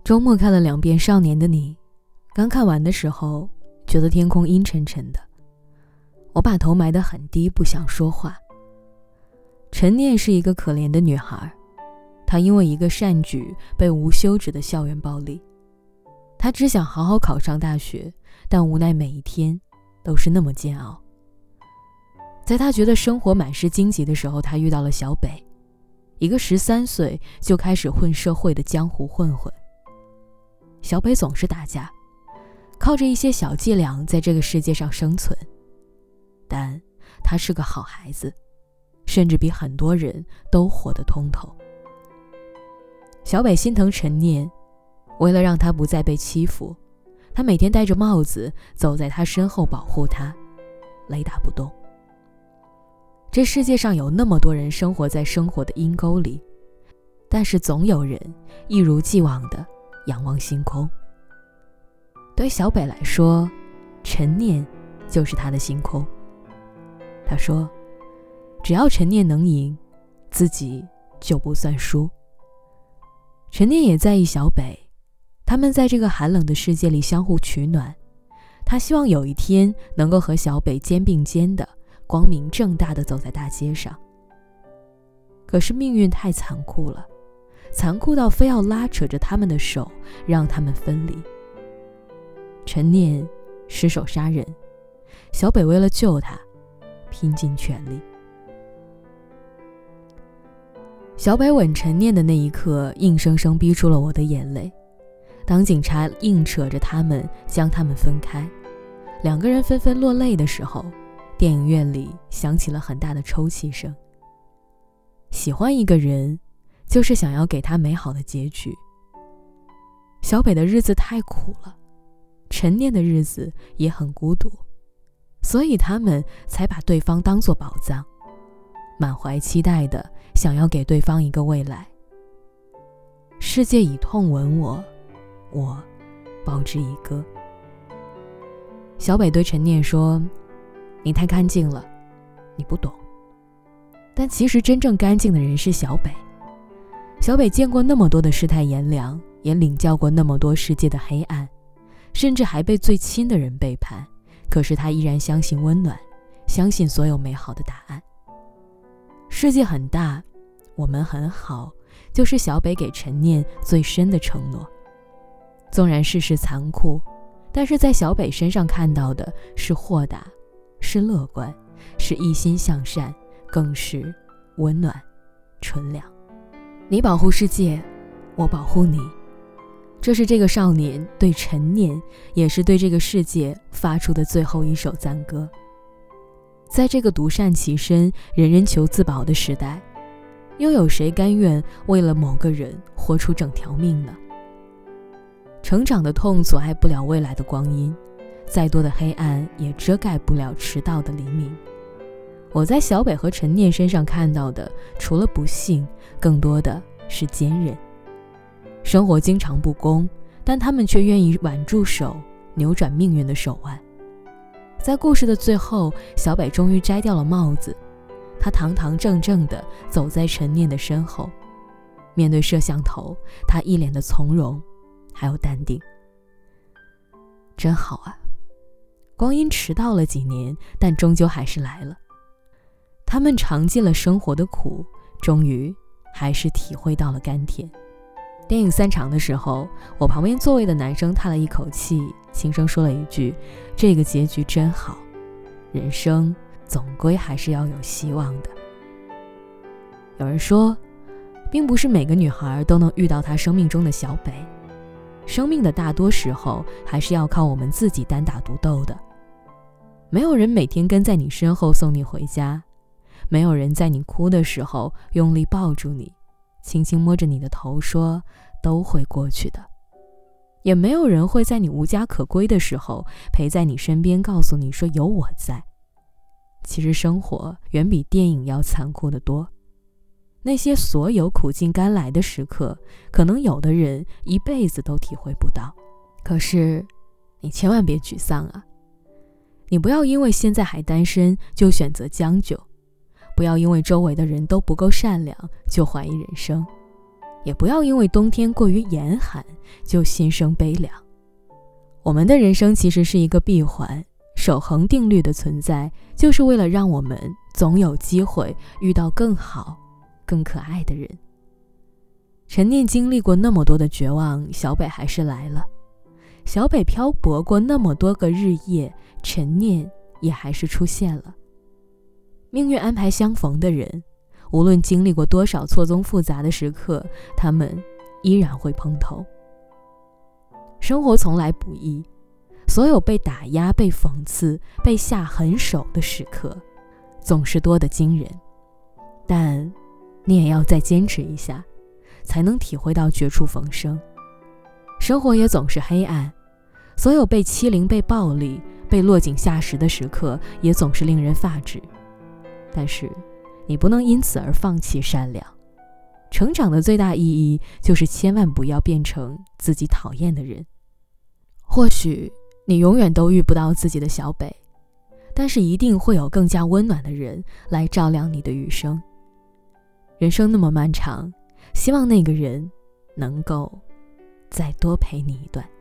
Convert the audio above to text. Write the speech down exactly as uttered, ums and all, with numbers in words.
周末看了两遍《少年的你》，刚看完的时候觉得天空阴沉沉的，我把头埋得很低，不想说话。陈念是一个可怜的女孩，她因为一个善举被无休止的校园暴力。她只想好好考上大学，但无奈每一天都是那么煎熬。在她觉得生活满是荆棘的时候，她遇到了小北，一个十三岁就开始混社会的江湖混混。小北总是打架，靠着一些小伎俩在这个世界上生存，但他是个好孩子，甚至比很多人都活得通透。小北心疼陈念，为了让他不再被欺负，他每天戴着帽子走在他身后保护他，雷打不动。这世界上有那么多人生活在生活的阴沟里，但是总有人一如既往地仰望星空。对小北来说，陈念就是他的星空。他说，只要陈念能赢，自己就不算输。陈念也在意小北，他们在这个寒冷的世界里相互取暖。他希望有一天能够和小北肩并肩的光明正大地走在大街上。可是命运太残酷了，残酷到非要拉扯着他们的手，让他们分离。陈念失手杀人，小北为了救他拼尽全力。小北吻陈念的那一刻，硬生生逼出了我的眼泪。当警察硬扯着他们将他们分开，两个人纷纷落泪的时候，电影院里响起了很大的抽泣声。喜欢一个人，就是想要给他美好的结局。小北的日子太苦了，陈念的日子也很孤独，所以他们才把对方当作宝藏，满怀期待的想要给对方一个未来。世界以痛吻我，我报之以歌。小北对陈念说，你太干净了，你不懂。但其实真正干净的人是小北。小北见过那么多的世态炎凉，也领教过那么多世界的黑暗，甚至还被最亲的人背叛，可是他依然相信温暖，相信所有美好的答案。世界很大，我们很好，就是小北给陈念最深的承诺。纵然世事残酷，但是在小北身上看到的是豁达，是乐观，是一心向善，更是温暖纯良。你保护世界，我保护你，这是这个少年对陈念，也是对这个世界发出的最后一首赞歌。在这个独善其身，人人求自保的时代，又有谁甘愿为了某个人活出整条命呢？成长的痛阻碍不了未来的光阴，再多的黑暗也遮盖不了迟到的黎明。我在小北和陈念身上看到的，除了不幸，更多的是坚韧。生活经常不公，但他们却愿意挽住手，扭转命运的手腕。在故事的最后，小北终于摘掉了帽子，他堂堂正正地走在陈念的身后，面对摄像头，他一脸的从容还有淡定。真好啊，光阴迟到了几年，但终究还是来了。他们尝尽了生活的苦，终于还是体会到了甘甜。电影散场的时候，我旁边座位的男生叹了一口气，轻声说了一句，这个结局真好，人生总归还是要有希望的。有人说，并不是每个女孩都能遇到她生命中的小北，生命的大多时候还是要靠我们自己单打独斗的。没有人每天跟在你身后送你回家，没有人在你哭的时候用力抱住你，轻轻摸着你的头说都会过去的，也没有人会在你无家可归的时候陪在你身边，告诉你说有我在。其实生活远比电影要残酷得多，那些所有苦尽甘来的时刻，可能有的人一辈子都体会不到。可是你千万别沮丧啊，你不要因为现在还单身就选择将就，不要因为周围的人都不够善良就怀疑人生。 也不要因为冬天过于严寒就心生悲凉。我们的人生其实是一个闭环，守恒定律的存在，就是为了让我们总有机会遇到更好、更可爱的人。陈念经历过那么多的绝望，小北还是来了；小北漂泊过那么多个日夜，陈念也还是出现了。命运安排相逢的人，无论经历过多少错综复杂的时刻，他们依然会碰头。生活从来不易，所有被打压、被讽刺、被下狠手的时刻，总是多得惊人。但你也要再坚持一下，才能体会到绝处逢生。生活也总是黑暗，所有被欺凌、被暴力、被落井下石的时刻，也总是令人发指。但是你不能因此而放弃善良。成长的最大意义就是千万不要变成自己讨厌的人。或许你永远都遇不到自己的小北，但是一定会有更加温暖的人来照亮你的余生。人生那么漫长，希望那个人能够再多陪你一段。